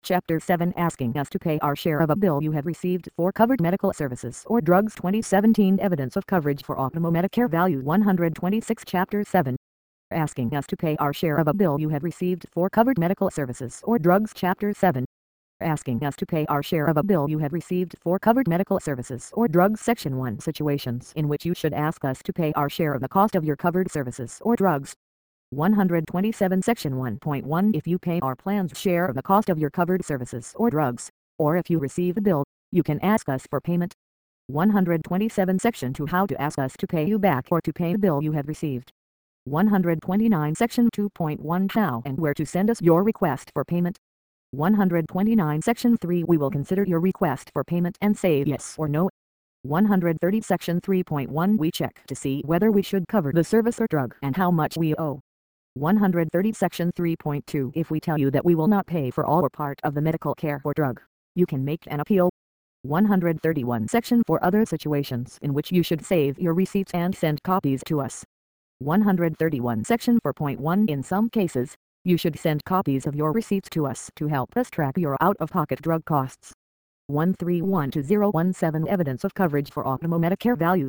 Chapter 7 Asking us to pay our share of a bill you have received for covered medical services or drugs. 2017 Evidence of coverage for Optimo Medicare Value 126. Chapter 7 Asking us to pay our share of a bill you have received for covered medical services or drugs. Chapter 7 Asking us to pay our share of a bill you have received for covered medical services or drugs. Section 1 Situations in which you should ask us to pay our share of the cost of your covered services or drugs. 127 Section 1.1 If you pay our plan's share of the cost of your covered services or drugs, or if you receive a bill, you can ask us for payment. 127 Section 2 How to ask us to pay you back or to pay the bill you have received. 129 Section 2.1 How and where to send us your request for payment. 129 Section 3 We will consider your request for payment and say yes or no. 130 Section 3.1 We check to see whether we should cover the service or drug and how much we owe. 130 Section 3.2 If we tell you that we will not pay for all or part of the medical care or drug, you can make an appeal. 131 Section 4 Other situations in which you should save your receipts and send copies to us. 131 Section 4.1 In some cases, you should send copies of your receipts to us to help us track your out-of-pocket drug costs. 131-017 Evidence of coverage for Optimo Medicare Value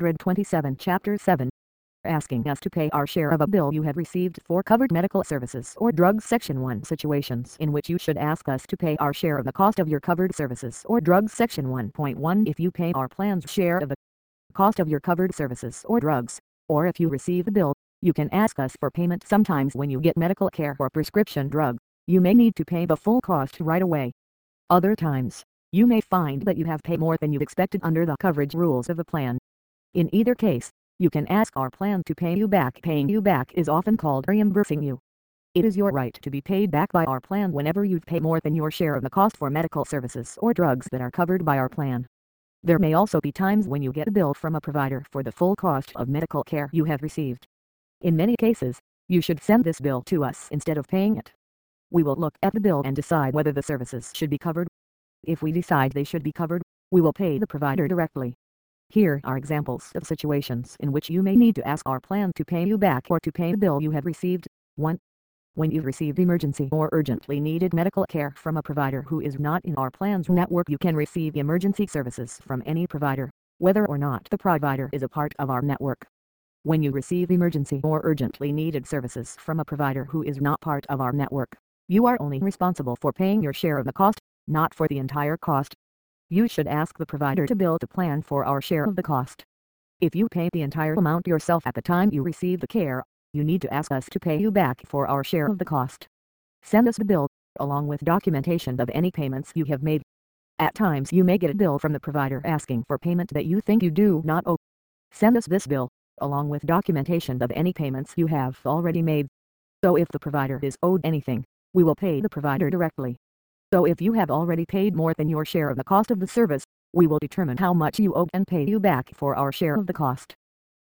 127 Chapter 7 Asking us to pay our share of a bill you have received for covered medical services or drugs. Section 1 Situations in which you should ask us to pay our share of the cost of your covered services or drugs. Section 1.1 If you pay our plan's share of the cost of your covered services or drugs, or if you receive a bill, you can ask us for payment. Sometimes when you get medical care or prescription drug, you may need to pay the full cost right away. Other times, you may find that you have paid more than you expected under the coverage rules of the plan. In either case, you can ask our plan to pay you back. Paying you back is often called reimbursing you. It is your right to be paid back by our plan whenever you've paid more than your share of the cost for medical services or drugs that are covered by our plan. There may also be times when you get a bill from a provider for the full cost of medical care you have received. In many cases, you should send this bill to us instead of paying it. We will look at the bill and decide whether the services should be covered. If we decide they should be covered, we will pay the provider directly. Here are examples of situations in which you may need to ask our plan to pay you back or to pay the bill you have received. 1. When you've received emergency or urgently needed medical care from a provider who is not in our plan's network, you can receive emergency services from any provider, whether or not the provider is a part of our network. When you receive emergency or urgently needed services from a provider who is not part of our network, you are only responsible for paying your share of the cost, not for the entire cost. You should ask the provider to bill the plan for our share of the cost. If you pay the entire amount yourself at the time you receive the care, you need to ask us to pay you back for our share of the cost. Send us the bill, along with documentation of any payments you have made. At times you may get a bill from the provider asking for payment that you think you do not owe. Send us this bill, along with documentation of any payments you have already made. So if the provider is owed anything, we will pay the provider directly. So if you have already paid more than your share of the cost of the service, we will determine how much you owe and pay you back for our share of the cost.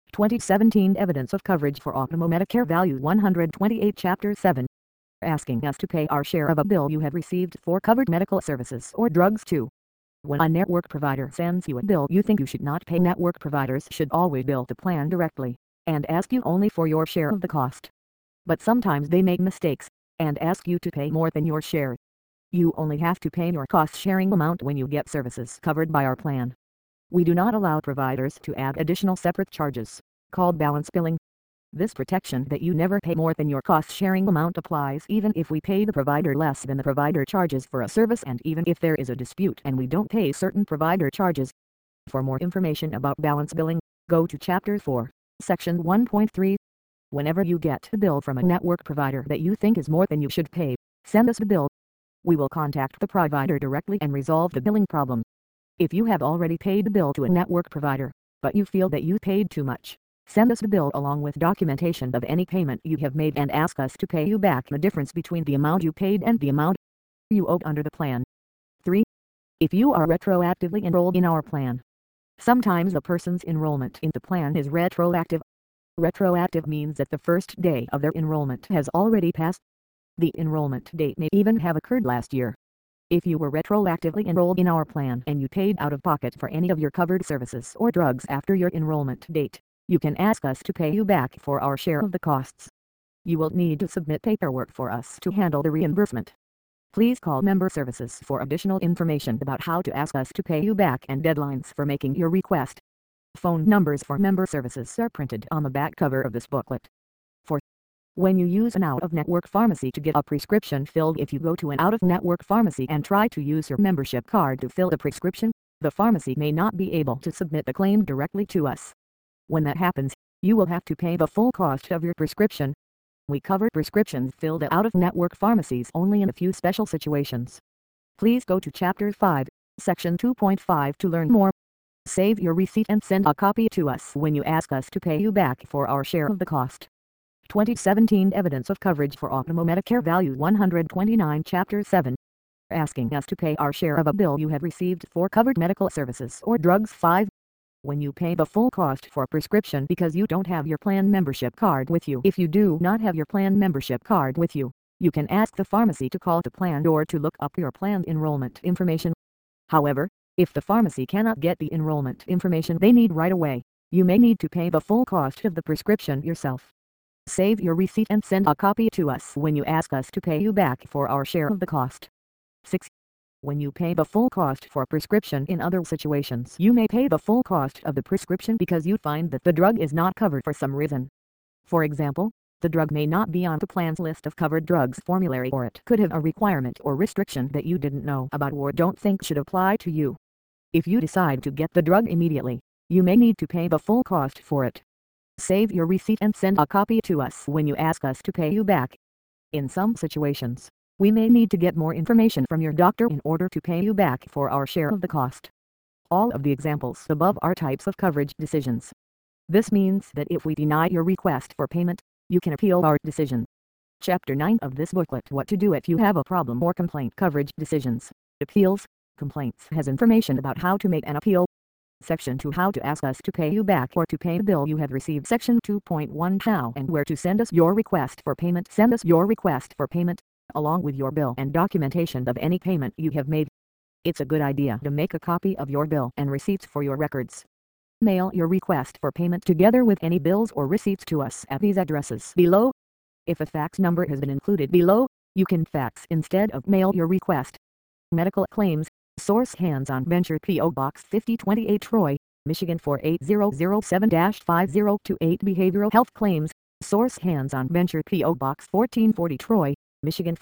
2017 Evidence of coverage for Optimo Medicare Value 128 Chapter 7 Asking us to pay our share of a bill you have received for covered medical services or drugs. 2. When a network provider sends you a bill you think you should not pay, network providers should always bill the plan directly, and ask you only for your share of the cost. But sometimes they make mistakes, and ask you to pay more than your share. You only have to pay your cost-sharing amount when you get services covered by our plan. We do not allow providers to add additional separate charges, called balance billing. This protection that you never pay more than your cost-sharing amount applies even if we pay the provider less than the provider charges for a service, and even if there is a dispute and we don't pay certain provider charges. For more information about balance billing, go to Chapter 4, Section 1.3. Whenever you get a bill from a network provider that you think is more than you should pay, send us the bill. We will contact the provider directly and resolve the billing problem. If you have already paid the bill to a network provider, but you feel that you paid too much, send us the bill along with documentation of any payment you have made and ask us to pay you back the difference between the amount you paid and the amount you owed under the plan. 3. If you are retroactively enrolled in our plan. Sometimes a person's enrollment in the plan is retroactive. Retroactive means that the first day of their enrollment has already passed. The enrollment date may even have occurred last year. If you were retroactively enrolled in our plan and you paid out of pocket for any of your covered services or drugs after your enrollment date, you can ask us to pay you back for our share of the costs. You will need to submit paperwork for us to handle the reimbursement. Please call Member Services for additional information about how to ask us to pay you back and deadlines for making your request. Phone numbers for Member Services are printed on the back cover of this booklet. When you use an out-of-network pharmacy to get a prescription filled, if you go to an out-of-network pharmacy and try to use your membership card to fill a prescription, the pharmacy may not be able to submit the claim directly to us. When that happens, you will have to pay the full cost of your prescription. We cover prescriptions filled at out-of-network pharmacies only in a few special situations. Please go to Chapter 5, Section 2.5 to learn more. Save your receipt and send a copy to us when you ask us to pay you back for our share of the cost. 2017 Evidence of Coverage for Optimo Medicare Value 129 Chapter 7. Asking us to pay our share of a bill you have received for covered medical services or drugs. 5. When you pay the full cost for a prescription because you don't have your plan membership card with you. If you do not have your plan membership card with you, you can ask the pharmacy to call the plan or to look up your plan enrollment information. However, if the pharmacy cannot get the enrollment information they need right away, you may need to pay the full cost of the prescription yourself. Save your receipt and send a copy to us when you ask us to pay you back for our share of the cost. 6. When you pay the full cost for a prescription in other situations, you may pay the full cost of the prescription because you find that the drug is not covered for some reason. For example, the drug may not be on the plan's list of covered drugs formulary, or it could have a requirement or restriction that you didn't know about or don't think should apply to you. If you decide to get the drug immediately, you may need to pay the full cost for it. Save your receipt and send a copy to us when you ask us to pay you back. In some situations, we may need to get more information from your doctor in order to pay you back for our share of the cost. All of the examples above are types of coverage decisions. This means that if we deny your request for payment, you can appeal our decision. Chapter 9 of this booklet, What to Do if you have a problem or complaint. Coverage decisions, appeals, complaints, has information about how to make an appeal. Section 2, How to ask us to pay you back or to pay the bill you have received. Section 2.1, How and where to send us your request for payment. Send us your request for payment, along with your bill and documentation of any payment you have made. It's a good idea to make a copy of your bill and receipts for your records. Mail your request for payment together with any bills or receipts to us at these addresses below. If a fax number has been included below, you can fax instead of mail your request. Medical claims. Source: Hands-on Venture, P.O. Box 5028, Troy, Michigan 48007-5028. Behavioral Health Claims. Source: Hands-on Venture, P.O. Box 1440, Troy, Michigan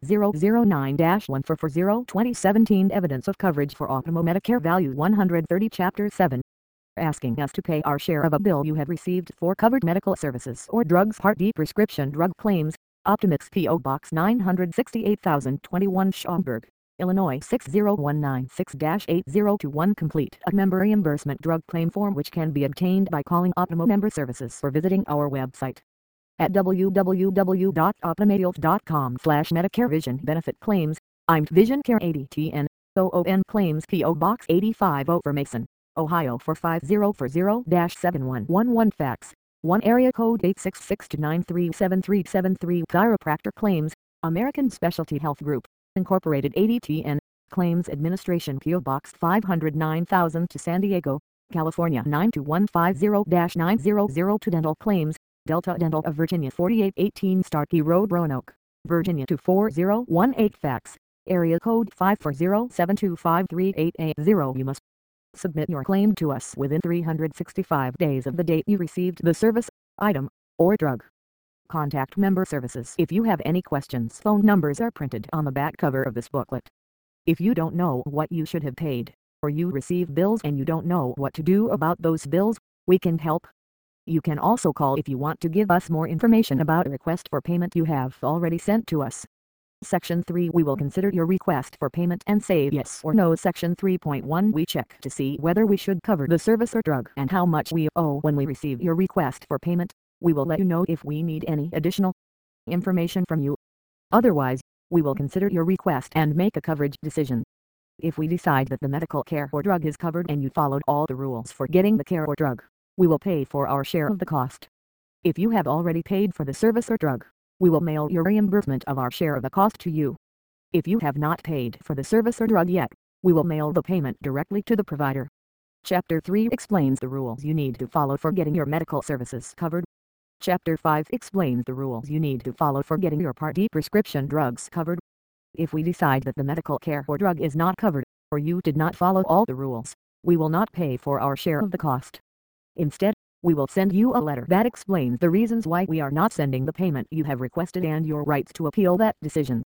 48009-1440. 2017 Evidence of Coverage for Optimo Medicare Value 130 Chapter 7. Asking us to pay our share of a bill you have received for covered medical services or drugs. Part D. Prescription Drug Claims. Optimics, P.O. Box 968021, Schaumburg, Illinois 60196-8021. Complete a member reimbursement drug claim form which can be obtained by calling Optimo Member Services or visiting our website at www.optimahealth.com/Medicare. Vision Benefit Claims. I'm Vision Care ADTN OON Claims, P.O. Box 850 for Mason, Ohio 45040-7111. Fax 1 area code 866-293-7373. Chiropractor Claims. American Specialty Health Group Incorporated ADTN Claims Administration, P.O. Box 509,000 to San Diego, California 92150-900. Dental Claims. Delta Dental of Virginia 4818 Starkey Road, Roanoke, Virginia 24018. Fax area code 540-725-3880. You must submit your claim to us within 365 days of the date you received the service, item, or drug. Contact Member Services if you have any questions. Phone numbers are printed on the back cover of this booklet. If you don't know what you should have paid, or you receive bills and you don't know what to do about those bills, we can help. You can also call if you want to give us more information about a request for payment you have already sent to us. Section 3, we will consider your request for payment and say yes or no. Section 3.1, we check to see whether we should cover the service or drug and how much we owe. When we receive your request for payment, we will let you know if we need any additional information from you. Otherwise, we will consider your request and make a coverage decision. If we decide that the medical care or drug is covered and you followed all the rules for getting the care or drug, we will pay for our share of the cost. If you have already paid for the service or drug, we will mail your reimbursement of our share of the cost to you. If you have not paid for the service or drug yet, we will mail the payment directly to the provider. Chapter 3 explains the rules you need to follow for getting your medical services covered. Chapter 5 explains the rules you need to follow for getting your Part D prescription drugs covered. If we decide that the medical care or drug is not covered, or you did not follow all the rules, we will not pay for our share of the cost. Instead, we will send you a letter that explains the reasons why we are not sending the payment you have requested and your rights to appeal that decision.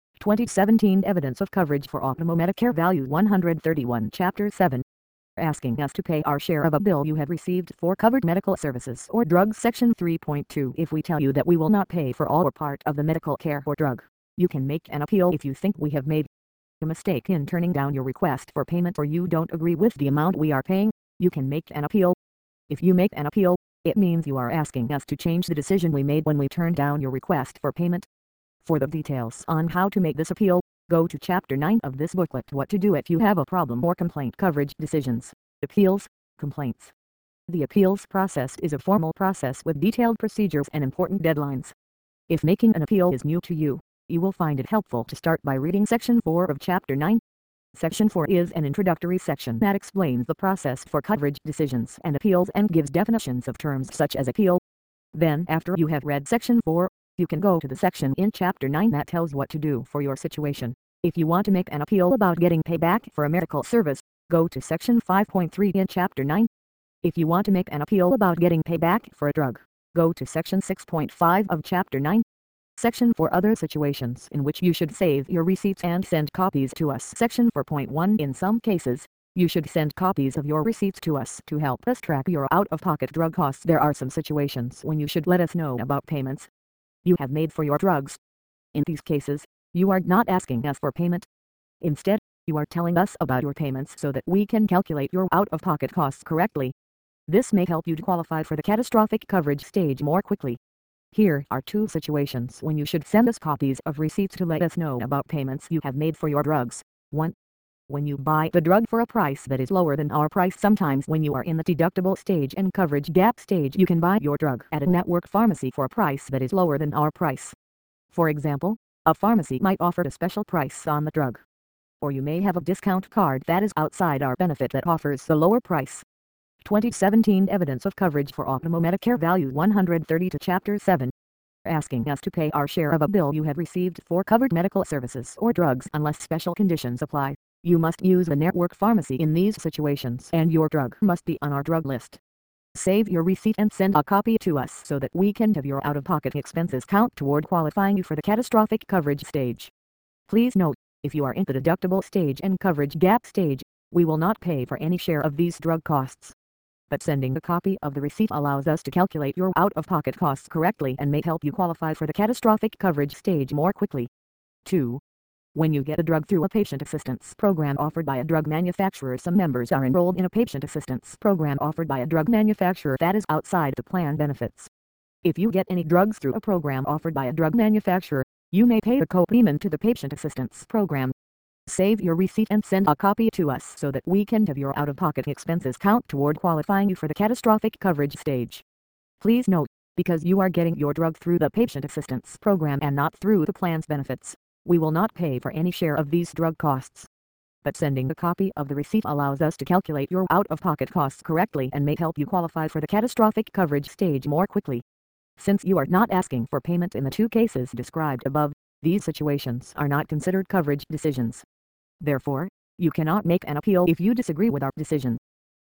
2017 Evidence of Coverage for Optimo Medicare Value 131 Chapter 7. Asking us to pay our share of a bill you have received for covered medical services or drugs. Section 3.2. If we tell you that we will not pay for all or part of the medical care or drug, you can make an appeal if you think we have made a mistake in turning down your request for payment or you don't agree with the amount we are paying. You can make an appeal. If you make an appeal, it means you are asking us to change the decision we made when we turned down your request for payment. For the details on how to make this appeal, go to Chapter 9 of this booklet. What to do if you have a problem or complaint. Coverage decisions, appeals, complaints. The appeals process is a formal process with detailed procedures and important deadlines. If making an appeal is new to you, you will find it helpful to start by reading Section 4 of Chapter 9. Section 4 is an introductory section that explains the process for coverage decisions and appeals and gives definitions of terms such as appeal. Then, after you have read Section 4, you can go to the section in Chapter 9 that tells what to do for your situation. If you want to make an appeal about getting payback for a medical service, go to Section 5.3 in Chapter 9. If you want to make an appeal about getting payback for a drug, go to Section 6.5 of Chapter 9. Section 4 Other situations in which you should save your receipts and send copies to us. Section 4.1 In some cases, you should send copies of your receipts to us to help us track your out-of-pocket drug costs. There are some situations when you should let us know about payments you have made for your drugs. In these cases, you are not asking us for payment. Instead, you are telling us about your payments so that we can calculate your out-of-pocket costs correctly. This may help you to qualify for the catastrophic coverage stage more quickly. Here are two situations when you should send us copies of receipts to let us know about payments you have made for your drugs. 1. When you buy the drug for a price that is lower than our price. Sometimes when you are in the deductible stage and coverage gap stage, you can buy your drug at a network pharmacy for a price that is lower than our price. For example, a pharmacy might offer a special price on the drug. Or you may have a discount card that is outside our benefit that offers the lower price. 2017 Evidence of Coverage for Optimo Medicare Value 130 to Chapter 7. Asking us to pay our share of a bill you have received for covered medical services or drugs unless special conditions apply. You must use the network pharmacy in these situations and your drug must be on our drug list. Save your receipt and send a copy to us so that we can have your out-of-pocket expenses count toward qualifying you for the catastrophic coverage stage. Please note, if you are in the deductible stage and coverage gap stage, we will not pay for any share of these drug costs. But sending a copy of the receipt allows us to calculate your out-of-pocket costs correctly and may help you qualify for the catastrophic coverage stage more quickly. 2. When you get a drug through a patient assistance program offered by a drug manufacturer. Some members are enrolled in a patient assistance program offered by a drug manufacturer that is outside the plan benefits. If you get any drugs through a program offered by a drug manufacturer, you may pay the co-payment to the patient assistance program. Save your receipt and send a copy to us so that we can have your out-of-pocket expenses count toward qualifying you for the catastrophic coverage stage. Please note, because you are getting your drug through the patient assistance program and not through the plan's benefits, we will not pay for any share of these drug costs. But sending a copy of the receipt allows us to calculate your out-of-pocket costs correctly and may help you qualify for the catastrophic coverage stage more quickly. Since you are not asking for payment in the two cases described above, these situations are not considered coverage decisions. Therefore, you cannot make an appeal if you disagree with our decision.